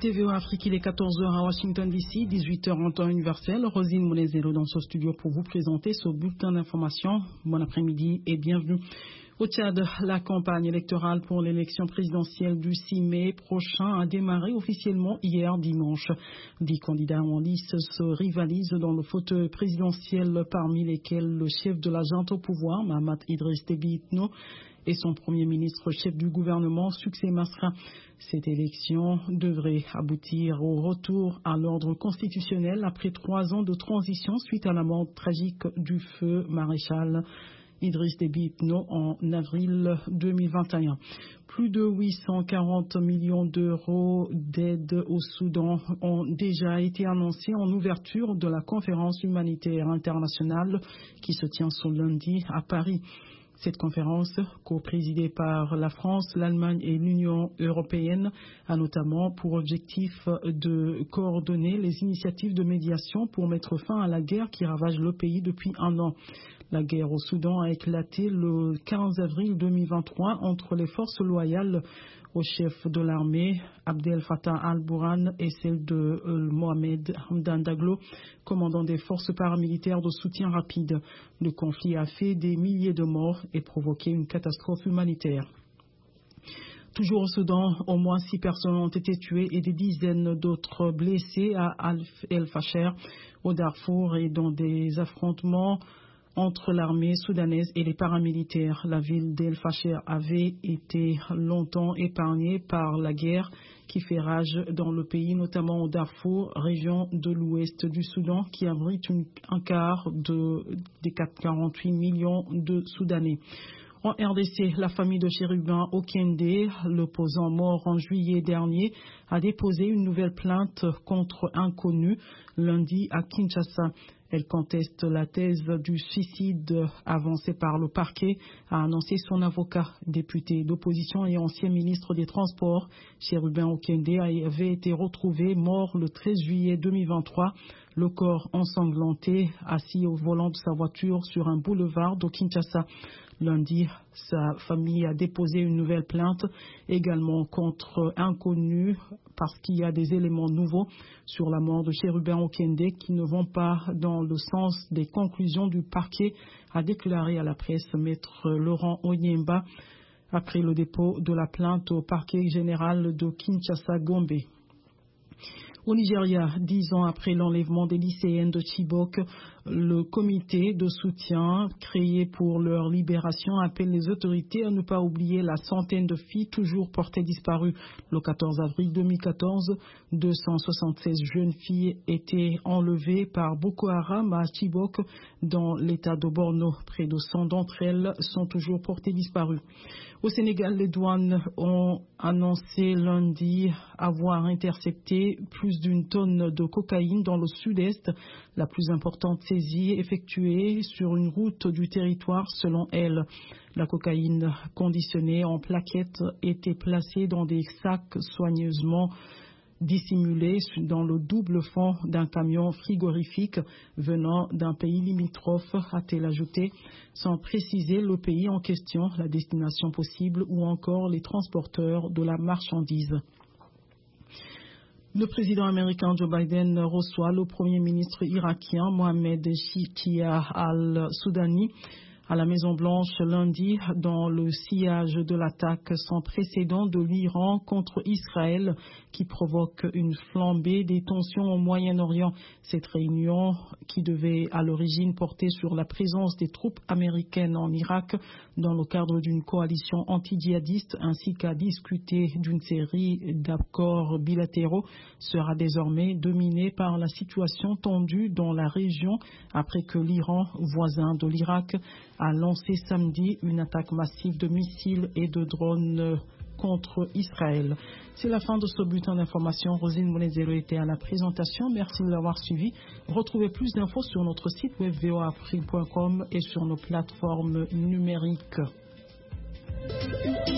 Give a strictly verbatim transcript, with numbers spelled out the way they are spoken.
écoutez V O Afrique, il est quatorze heures à Washington D C, dix-huit heures en temps universel. Rosine Monezero dans ce studio pour vous présenter ce bulletin d'information. Bon après-midi et bienvenue. Au Tchad, la campagne électorale pour l'élection présidentielle du six mai prochain a démarré officiellement hier dimanche. Dix candidats en lice se rivalisent dans le fauteuil présidentiel, parmi lesquels le chef de la junte au pouvoir, Mahamat Idriss Déby Itno, et son premier ministre chef du gouvernement, Succès Masra. Cette élection devrait aboutir au retour à l'ordre constitutionnel après trois ans de transition suite à la mort tragique du feu maréchal Idriss Déby Itno en avril deux mille vingt et un. Plus de huit cent quarante millions d'euros d'aide au Soudan ont déjà été annoncés en ouverture de la conférence humanitaire internationale qui se tient ce lundi à Paris. Cette conférence, co-présidée par la France, l'Allemagne et l'Union européenne, a notamment pour objectif de coordonner les initiatives de médiation pour mettre fin à la guerre qui ravage le pays depuis un an. La guerre au Soudan a éclaté le quinze avril deux mille vingt-trois entre les forces loyales au chef de l'armée, Abdel Fattah al-Burhan, et celle de Mohamed Hamdan Daglo, commandant des forces paramilitaires de soutien rapide. Le conflit a fait des milliers de morts et provoqué une catastrophe humanitaire. Toujours au Soudan, au moins six personnes ont été tuées et des dizaines d'autres blessées à Al-Fasher, au Darfour, et dans des affrontements entre l'armée soudanaise et les paramilitaires. La ville d'El Fasher avait été longtemps épargnée par la guerre qui fait rage dans le pays, notamment au Darfour, région de l'ouest du Soudan, qui abrite une, un quart de, des quarante-huit millions de Soudanais. En R D C, la famille de Chérubin Okende, l'opposant mort en juillet dernier, a déposé une nouvelle plainte contre inconnu lundi à Kinshasa. Elle conteste la thèse du suicide avancée par le parquet, a annoncé son avocat. Député d'opposition et ancien ministre des Transports, Chérubin Okende avait été retrouvé mort le treize juillet deux mille vingt-trois, le corps ensanglanté, assis au volant de sa voiture sur un boulevard de Kinshasa. Lundi, sa famille a déposé une nouvelle plainte, également contre inconnu, parce qu'il y a des éléments nouveaux sur la mort de Chérubin Okende qui ne vont pas dans le sens des conclusions du parquet, a déclaré à la presse maître Laurent Onyemba après le dépôt de la plainte au parquet général de Kinshasa-Gombe. Au Nigeria, dix ans après l'enlèvement des lycéennes de Chibok, le comité de soutien créé pour leur libération appelle les autorités à ne pas oublier la centaine de filles toujours portées disparues. Le quatorze avril deux mille quatorze, deux cent soixante-seize jeunes filles étaient enlevées par Boko Haram à Chibok dans l'état de Borno. Près de cent d'entre elles sont toujours portées disparues. Au Sénégal, les douanes ont annoncé lundi avoir intercepté plus d'une tonne de cocaïne dans le sud-est, la plus importante saisie effectuée sur une route du territoire selon elle. La cocaïne conditionnée en plaquettes était placée dans des sacs soigneusement dissimulés dans le double fond d'un camion frigorifique venant d'un pays limitrophe, a-t-elle ajouté, sans préciser le pays en question, la destination possible ou encore les transporteurs de la marchandise. Le président américain Joe Biden reçoit le premier ministre irakien Mohamed Shia al-Soudani à la Maison-Blanche lundi dans le sillage de l'attaque sans précédent de l'Iran contre Israël qui provoque une flambée des tensions au Moyen-Orient. Cette réunion, qui devait à l'origine porter sur la présence des troupes américaines en Irak dans le cadre d'une coalition anti-djihadiste ainsi qu'à discuter d'une série d'accords bilatéraux, sera désormais dominée par la situation tendue dans la région après que l'Iran, voisin de l'Irak, a lancé samedi une attaque massive de missiles et de drones contre Israël. C'est la fin de ce bulletin d'information. Rosine Monezero était à la présentation. Merci de l'avoir suivi. Retrouvez plus d'infos sur notre site web v o afrique point com et sur nos plateformes numériques.